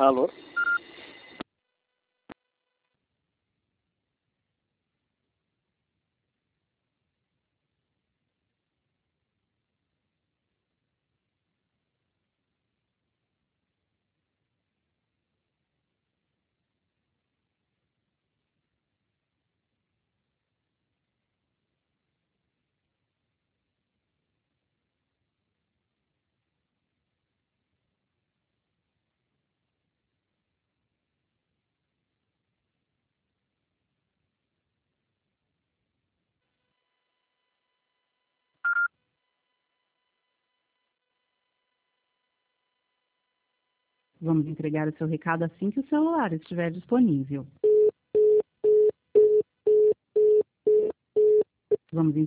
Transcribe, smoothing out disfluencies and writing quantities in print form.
Alô? Vamos entregar o seu recado assim que o celular estiver disponível. Vamos